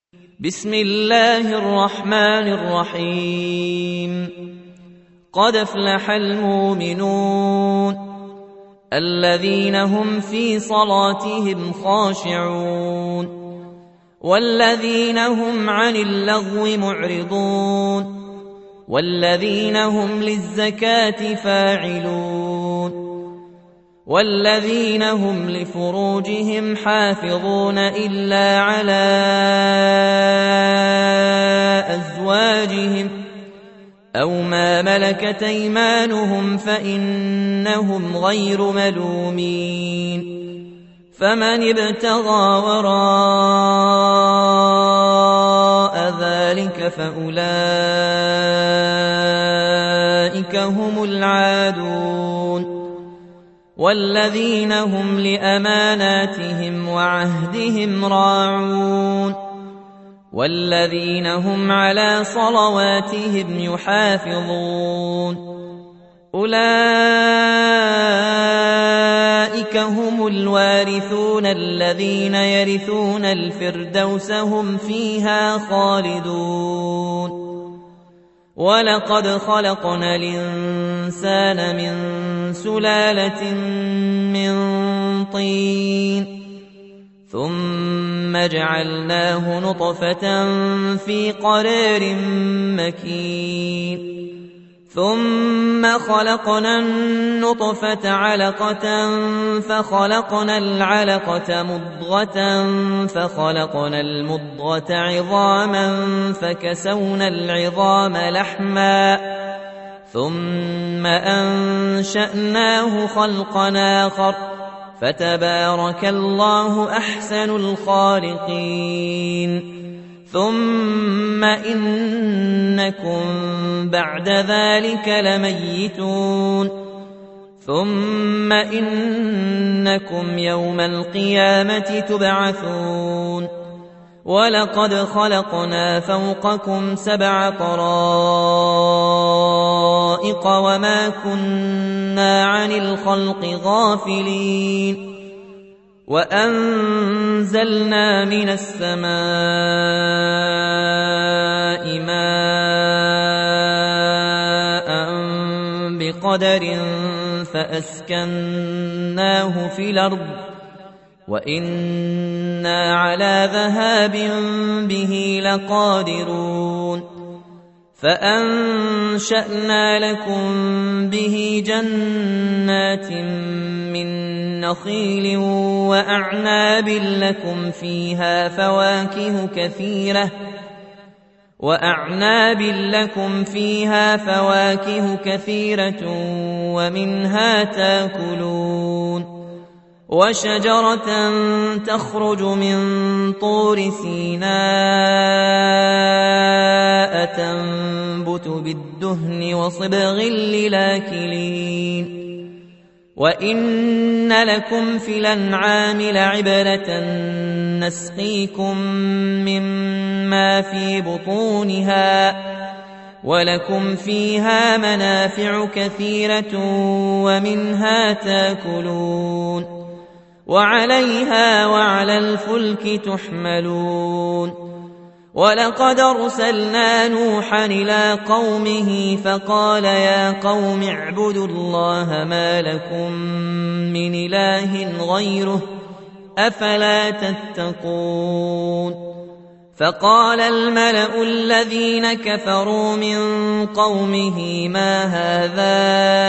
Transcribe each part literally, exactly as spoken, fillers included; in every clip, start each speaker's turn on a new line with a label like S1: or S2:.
S1: بسم الله الرحمن الرحيم قد افلح المؤمنون الذين هم في صلاتهم خاشعون والذين هم عن اللغو معرضون والذين هم للزكاة فاعلون والذين هم لفروجهم حافظون إلا على أزواجهم أو ما ملكت أيمانهم فإنهم غير ملومين فمن ابتغى وراء ذلك فأولئك هم العادون والذين هم لأماناتهم وعهدهم راعون والذين هم على صلواتهم يحافظون أولئك هم الوارثون الذين يرثون الفردوس هم فيها خالدون ولقد خلقنا الإنسان من سلالة من طين ثم جعلناه نطفة في قرار مكين ثم خلقنا النطفة علقة فخلقنا العلقة مضغة فخلقنا المضغة عظاما فكسونا العظام لحما ثم أنشأناه خلقا آخر فتبارك الله أحسن الخالقين ثم إنكم بعد ذلك لميتون ثم إنكم يوم القيامة تبعثون ولقد خلقنا فوقكم سبع طرائق وما كنا عن الخلق غافلين وأنزلنا من السماء ماء بقدر فأسكناه في الأرض وإنا على ذهاب به لقادرون فأنشأنا لكم به جنات من نخيل وأعناب لكم فيها فواكه كثيرة وأعناب لكم فيها فواكه كثيرة ومنها تاكلون وشجرة تخرج من طور سيناء تنبت بالدهن وصبغ للآكلين وإن لكم في الأنعام لعبرة نسقيكم مما في بطونها ولكم فيها منافع كثيرة ومنها تاكلون وعليها وعلى الفلك تحملون ولقد أرسلنا نوحا إلى قومه فقال يا قوم اعبدوا الله ما لكم من إله غيره أفلا تتقون فقال الملأ الذين كفروا من قومه ما هذا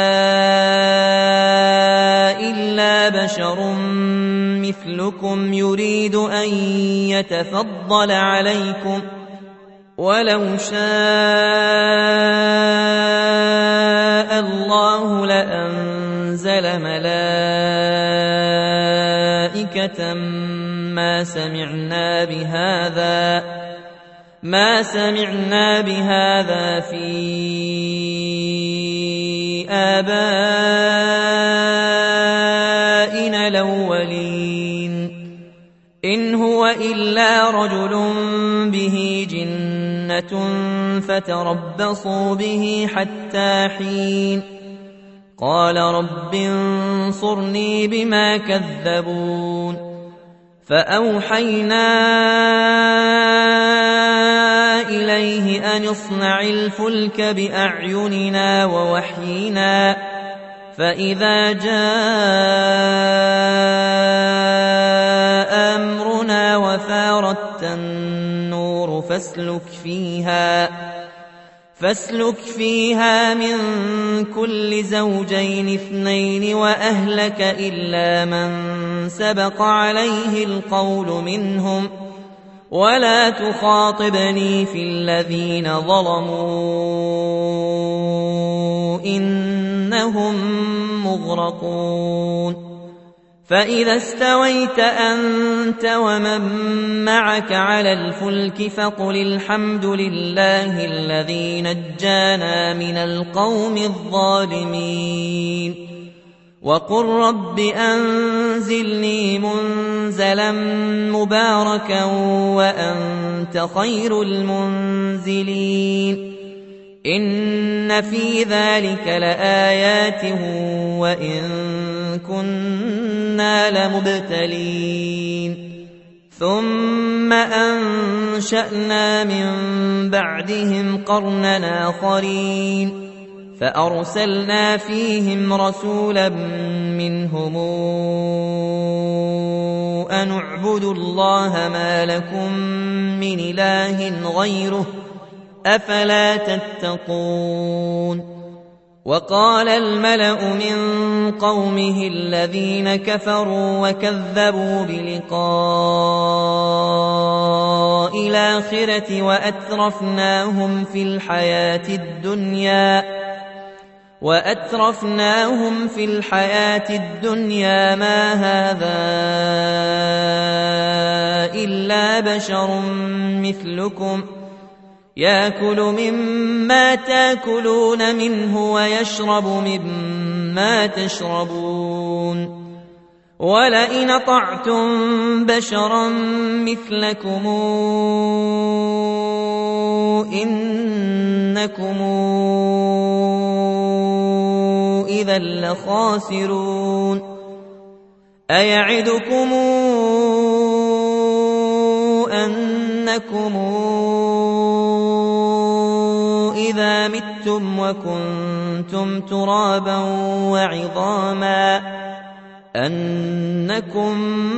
S1: إلا بشر مثلكم يريد أن يتفضل عليكم ولو شاء الله لأنزل ملائكة ما سمعنا بهذا ما سمعنا بهذا في آبائنا الأولين إن هو إلا رجل به جنة فتربصوا به حتى حين قال رب انصرني بما كذبون فأوحينا اصنع الفلك بأعيننا ووحينا فإذا جاء أمرنا وفارت النور فاسلك فيها فاسلك فيها من كل زوجين اثنين وأهلك إلا من سبق عليه القول منهم ولا تخاطبني في الذين ظلموا إنهم مغرقون فإذا استويت أنت ومن معك على الفلك فقل الحمد لله الذي نجانا من القوم الظالمين وقل رب أنزلني منزلا مباركا وأنت خير المنزلين إن في ذلك لآيات وإن كنا لمبتلين ثم أنشأنا من بعدهم قرنا آخرين فأرسلنا فيهم رسولا منهم أن اعبدوا الله ما لكم من إله غيره أفلا تتقون وقال الملأ من قومه الذين كفروا وكذبوا بلقاء الآخرة وأترفناهم في الحياة الدنيا وأترفناهم في الحياة الدنيا ما هذا إلا بشر مثلكم يأكل مما تأكلون منه ويشرب مما تشربون ولئن أطعتم بشرا مثلكم إنكم إذا لخاسرون أيعدكم أنكم إذا متم وكنتم ترابا وعظاما أنكم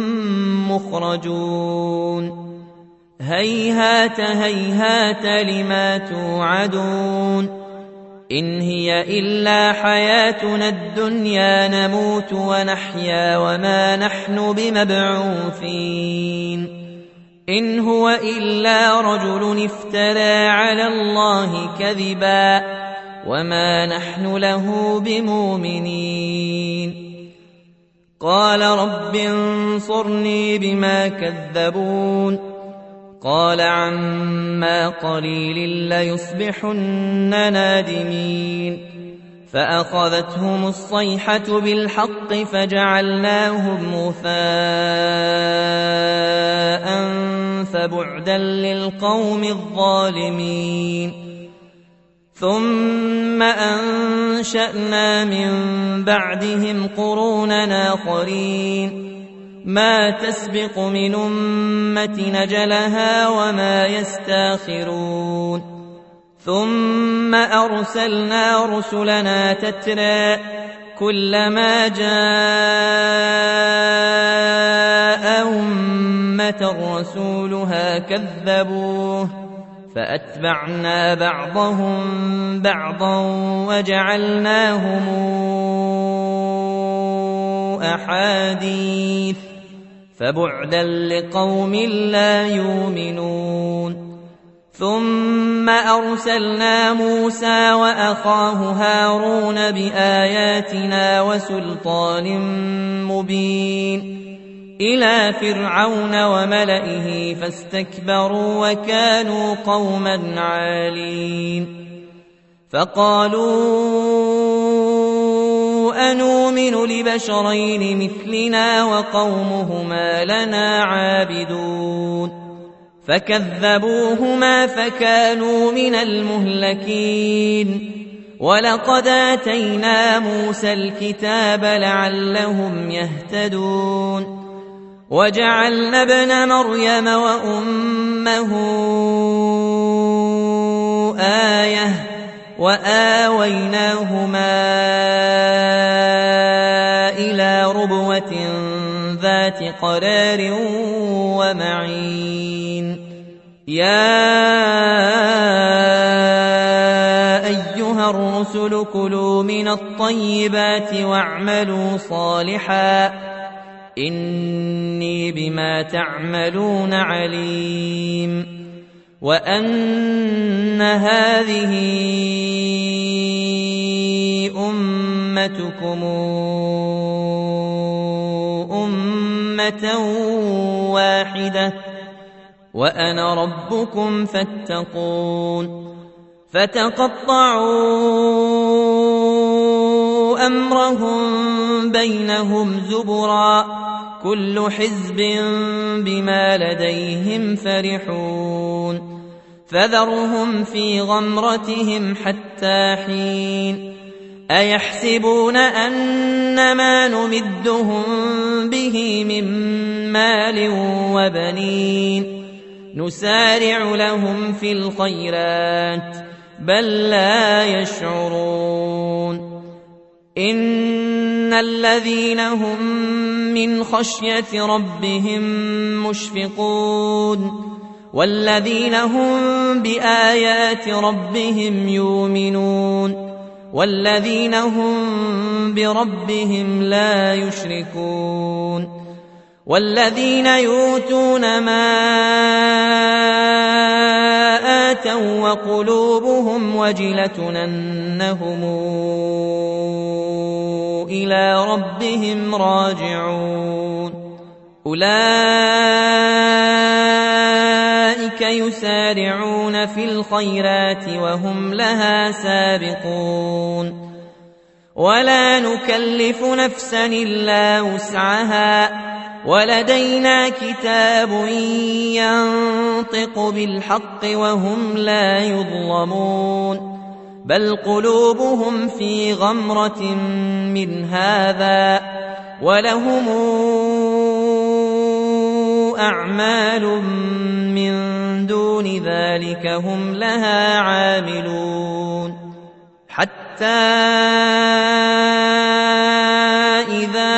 S1: مخرجون هيهات هيهات لما توعدون إن هي إلا حياتنا الدنيا نموت ونحيا وما نحن بمبعوثين إن هو إلا رجل افترى على الله كذبا وما نحن له بمؤمنين قال رب انصرني بما كذبون قال عما قليل ليصبحن نادمين فأخذتهم الصيحة بالحق فجعلناهم غثاء فبعدا للقوم الظالمين ثم أنشأنا من بعدهم قرونا آخرين ما تسبق من أمة نجلها وما يستاخرون ثم أرسلنا رسلنا تترى كلما جاء أمة رسولها كذبوه فأتبعنا بعضهم بعضا وجعلناهم أحاديث فبعدا لقوم لا يؤمنون ثم أرسلنا موسى وأخاه هارون بآياتنا وسلطان مبين إلى فرعون وملئه فاستكبروا وكانوا قوما عالين فقالوا أنؤمن لبشرين مثلنا وقومهما لنا عابدون فكذبوهما فكانوا من المهلكين ولقد آتينا موسى الكتاب لعلهم يهتدون وجعلنا ابن مريم وأمه وآويناهما إلى ربوة ذات قرار ومعين يا أيها الرسل كلوا من الطيبات واعملوا صالحا إني بما تعملون عليم وأن هذه أمتكم أمة واحدة وأنا ربكم فاتقون فتقطعوا أمرهم بينهم زبرا كل حزب بما لديهم فرحون فذرهم في غمرتهم حتى حين أيحسبون أن ما نمدهم به من مال وبنين نسارع لهم في الخيرات بل لا يشعرون إن الذين هم من خشية ربهم مشفقون والذين هم بآيات ربهم يؤمنون والذين هم بربهم لا يشركون والذين يؤتون ما آتوا وقلوبهم وجلة أنهم إلى ربهم راجعون أولئك يسارعون في الخيرات وهم لها سابقون ولا نكلف نفسا إلا وسعها ولدينا كتاب ينطق بالحق وهم لا يظلمون بل قلوبهم في غمرة من هذا ولهم أعمال من دون ذلك هم لها عاملون حتى إذا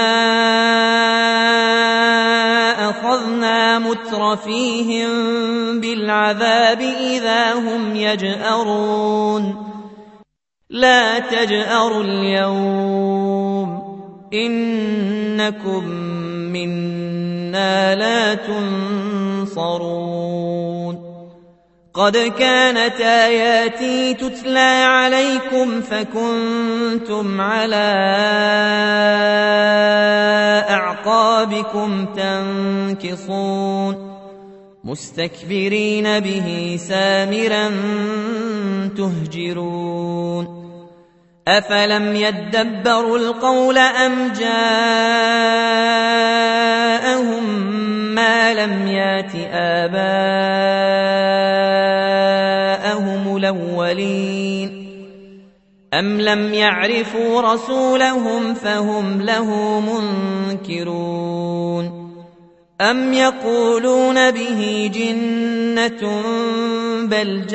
S1: أخذنا مترفيهم بالعذاب إذا هم يجأرون لا تجأروا اليوم إنكم منا لا تنصرون قد كانت آياتي تتلى عليكم فكنتم على أعقابكم تنكصون مستكبرين به سامرا تهجرون أفلم يدبروا القول أم جاءهم ما لم يات آباءهم الأولين أم لم يعرفوا رسولهم فهم له منكرون أم يقولون به جنة بل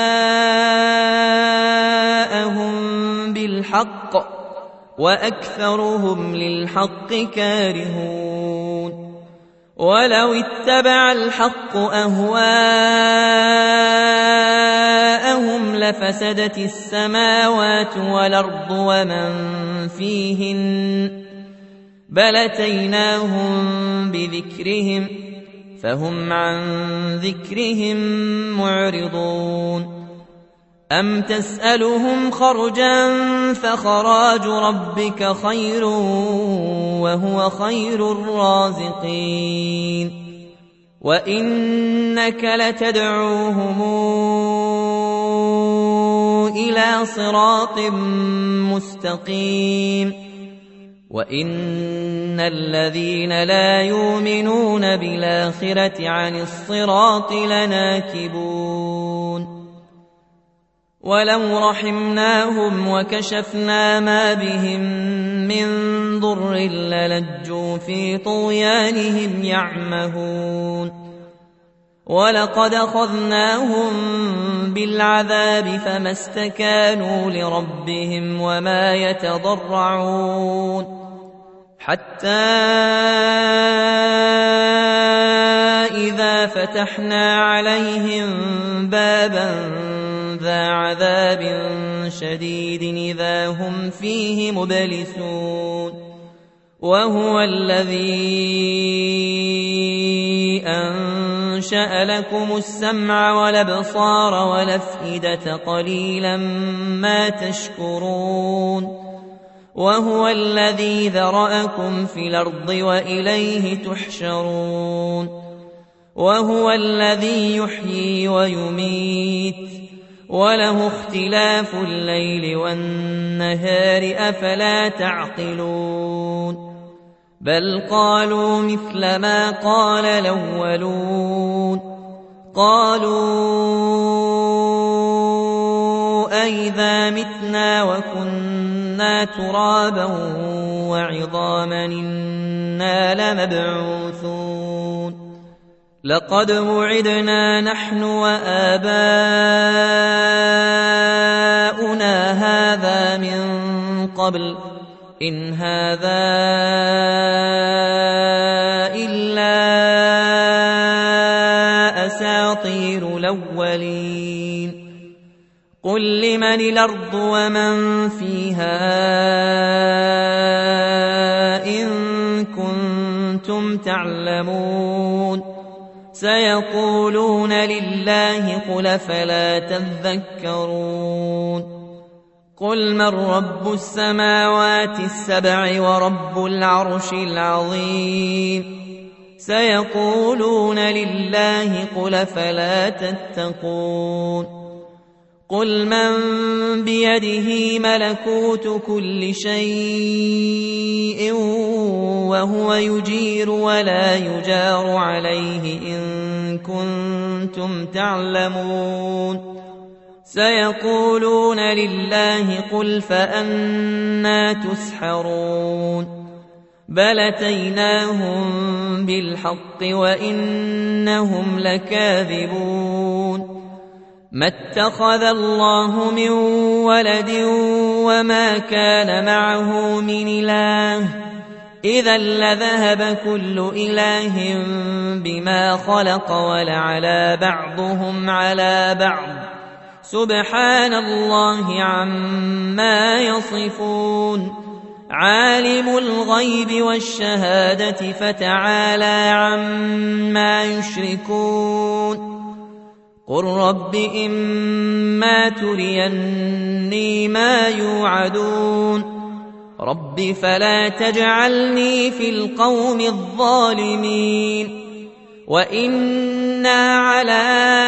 S1: جاءهم بالحق وأكثرهم للحق كارهون ولو اتبع الحق أهواءهم لفسدت السماوات والأرض ومن فيهن بل أتيناهم بذكرهم فهم عن ذكرهم معرضون أم تسألهم خرجا فخراج ربك خير وهو خير الرازقين وإنك لتدعوهم إلى صراط مستقيم وإن الذين لا يؤمنون بالآخرة عن الصراط لناكبون ولو رحمناهم وكشفنا ما بهم من ضر للجوا في طغيانهم يعمهون ولقد أخذناهم بالعذاب فما استكانوا لربهم وما يتضرعون حتى إذا فتحنا عليهم بابا ذا عذاب شديد إذا هم فيه مبلسون وهو الذي أنشأ لكم السمع والأبصار والأفئدة قليلا ما تشكرون وهو الذي ذرأكم في الأرض وإليه تحشرون وهو الذي يحيي ويميت وله اختلاف الليل والنهار أفلا تعقلون بل قالوا مثل ما قال الأولون قالوا أئذا متنا وكنا ترابا وعظاما إنا لمبعوثون لقد وعدنا نحن وآباؤنا هذا من قبل إن هذا إلا أساطير الأولين قل لمن الأرض ومن فيها إن كنتم تعلمون سيقولون لله قل فلا تذكرون قل من رب السماوات السبع ورب العرش العظيم سيقولون لله قل فلا تتقون قل من بيده ملكوت كل شيء وهو يجير ولا يجار عليه إن كنتم تعلمون سيقولون لله قل فأنى تسحرون بل أتيناهم بالحق وإنهم لكاذبون ما اتخذ الله من ولد وما كان معه من إله إذا لذهب كل إله بما خلق ولعلى بعضهم على بعض سبحان الله عما يصفون عالم الغيب والشهادة فتعالى عما يشركون قل رب إما تريني ما يوعدون رب فلا تجعلني في القوم الظالمين وإنا على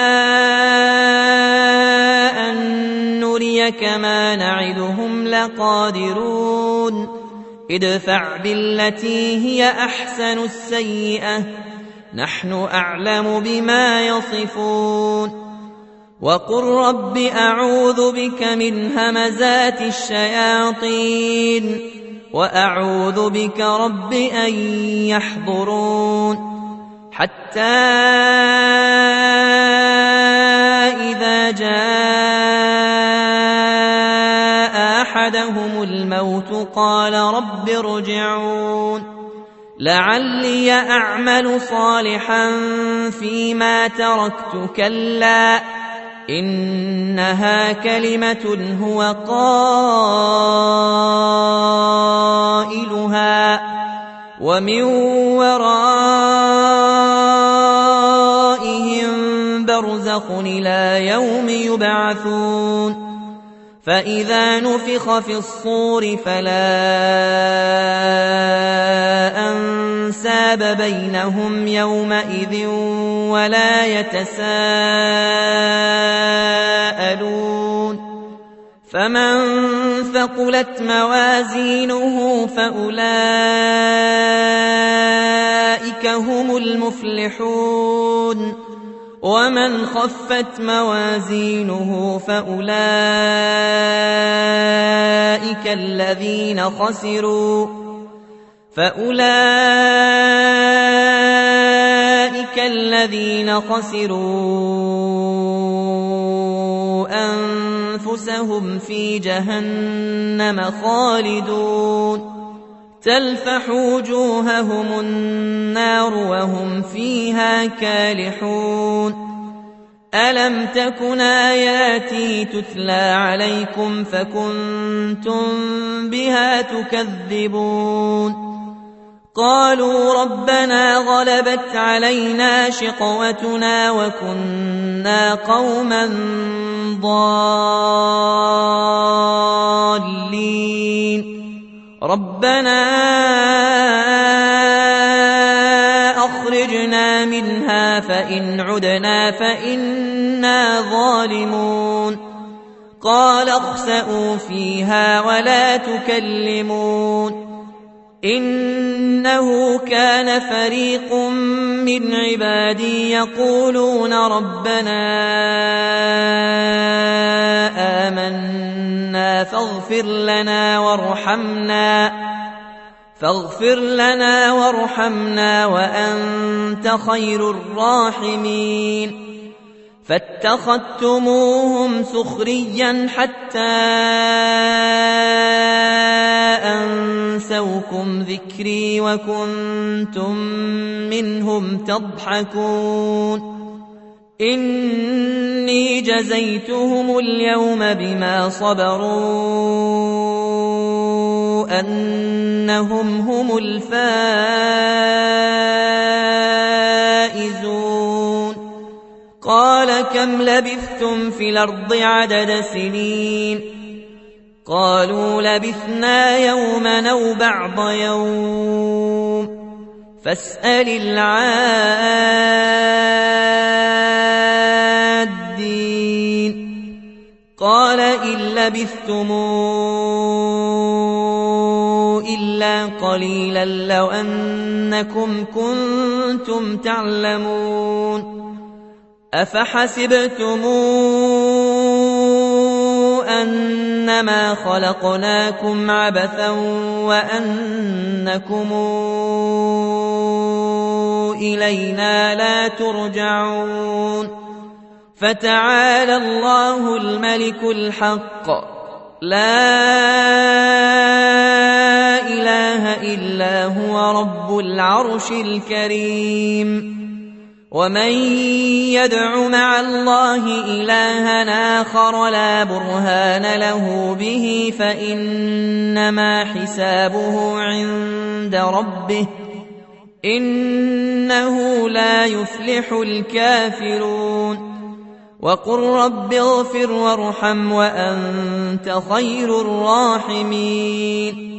S1: أن نريك ما نعدهم لقادرون ادفع بالتي هي أحسن السيئة نحن أعلم بما يصفون وقل رب أعوذ بك من همزات الشياطين وأعوذ بك رب أن يحضرون حتى إذا جاء أحدهم الموت قال رب ارجعون لعلي أعمل صالحا فيما تركت كلا إنها كلمة هو قائلها ومن ورائهم برزخ إلى يوم يبعثون فإذا نفخ في الصور فلا أنساب بينهم يومئذ ولا يتساءلون فمن ثقلت موازينه فأولئك هم المفلحون ومن خفت موازينه فأولئك الذين خسروا فأولئك أولئك الذين خسروا أنفسهم في جهنم خالدون تلفح وجوههم النار وهم فيها كالحون ألم تكن آياتي تتلى عليكم فكنتم بها تكذبون قالوا ربنا غلبت علينا شقوتنا وكنا قوما ضالين ربنا أخرجنا منها فإن عدنا فإنا ظالمون قال اخسئوا فيها ولا تكلمون إنه كان فريق من عبادي يقولون ربنا آمنا فاغفر لنا وارحمنا فاغفر لنا وارحمنا وأنت خير الراحمين فاتخذتموهم سخريا حتى أنسوكم ذكري وكنتم منهم تضحكون إني جزيتهم اليوم بما صبروا أنهم هم الفائزون قال كم لبثتم في الأرض عدد سنين قالوا لبثنا يوما أو بعض يوم فاسأل العادين قال إن لبثتم إلا قليلا لو أنكم كنتم تعلمون أفحسبتم أنما خلقناكم عبثا وأنكم إلينا لا ترجعون فتعالى الله الملك الحق لا إله إلا هو رب العرش الكريم ومن يدع مع الله إلها آخر لا برهان له به فإنما حسابه عند ربه إنه لا يفلح الكافرون وقل رب اغفر وارحم وأنت خير الراحمين